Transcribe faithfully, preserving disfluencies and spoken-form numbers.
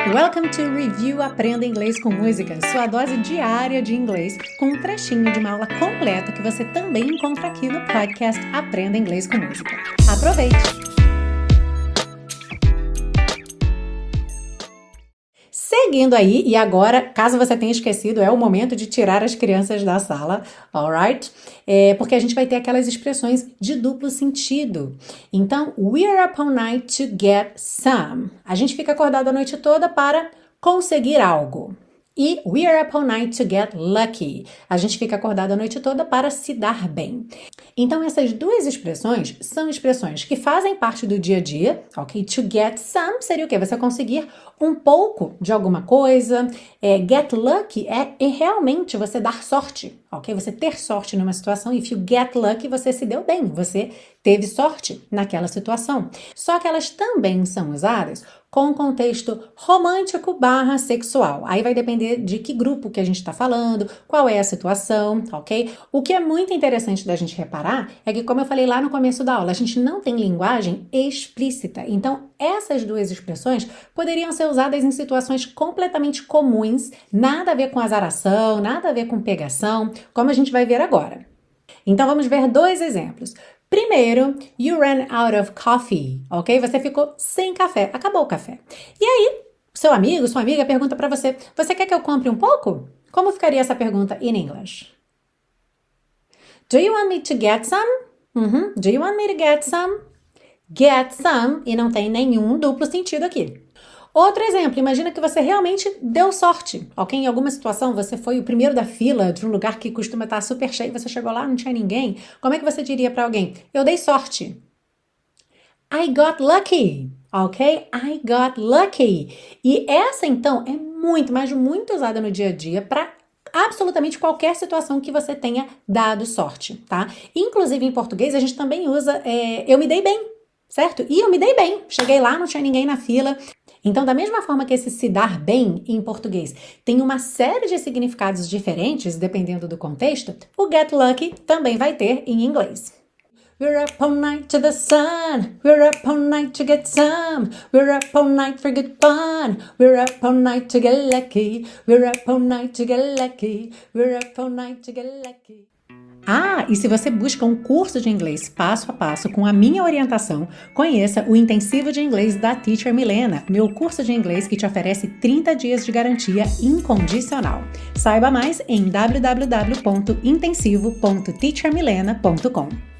Welcome to Review Aprenda Inglês com Música, sua dose diária de inglês, com um trechinho de uma aula completa que você também encontra aqui no podcast Aprenda Inglês com Música. Aproveite! Seguindo aí, e agora, caso você tenha esquecido, é o momento de tirar as crianças da sala, alright? É, porque a gente vai ter aquelas expressões de duplo sentido. Então, we're up all night to get some. A gente fica acordado a noite toda para conseguir algo. E we're up all night to get lucky. A gente fica acordado a noite toda para se dar bem. Então, essas duas expressões são expressões que fazem parte do dia a dia, ok? To get some seria o quê? Você conseguir um pouco de alguma coisa. É, get lucky é, é realmente você dar sorte, ok? Você ter sorte numa situação. If you get lucky, você se deu bem, você teve sorte naquela situação. Só que elas também são usadas com contexto romântico barra sexual. Aí vai depender de que grupo que a gente está falando, qual é a situação, ok? O que é muito interessante da gente reparar é que, como eu falei lá no começo da aula, a gente não tem linguagem explícita. Então, essas duas expressões poderiam ser usadas em situações completamente comuns, nada a ver com azaração, nada a ver com pegação, como a gente vai ver agora. Então, vamos ver dois exemplos. Primeiro, you ran out of coffee, ok? Você ficou sem café, acabou o café. E aí, seu amigo, sua amiga pergunta para você, você quer que eu compre um pouco? Como ficaria essa pergunta in English? Do you want me to get some? Uhum. Do you want me to get some? Get some, e não tem nenhum duplo sentido aqui. Outro exemplo, imagina que você realmente deu sorte, ok? Em alguma situação você foi o primeiro da fila de um lugar que costuma estar super cheio, você chegou lá, não tinha ninguém. Como é que você diria para alguém? Eu dei sorte. I got lucky, ok? I got lucky. E essa, então, é muito, mas muito usada no dia a dia para absolutamente qualquer situação que você tenha dado sorte, tá? Inclusive, em português, a gente também usa é, eu me dei bem, certo? E eu me dei bem. Cheguei lá, não tinha ninguém na fila. Então, da mesma forma que esse se dar bem em português tem uma série de significados diferentes, dependendo do contexto, o get lucky também vai ter em inglês. We're up all night to the sun. We're up all night to get some. We're up all night for good fun. We're up all night to get lucky. We're up all night to get lucky. We're up all night to get lucky. Ah, e se você busca um curso de inglês passo a passo com a minha orientação, conheça o Intensivo de Inglês da Teacher Milena, meu curso de inglês que te oferece trinta dias de garantia incondicional. Saiba mais em w w w ponto intensivo ponto teacher milena ponto com.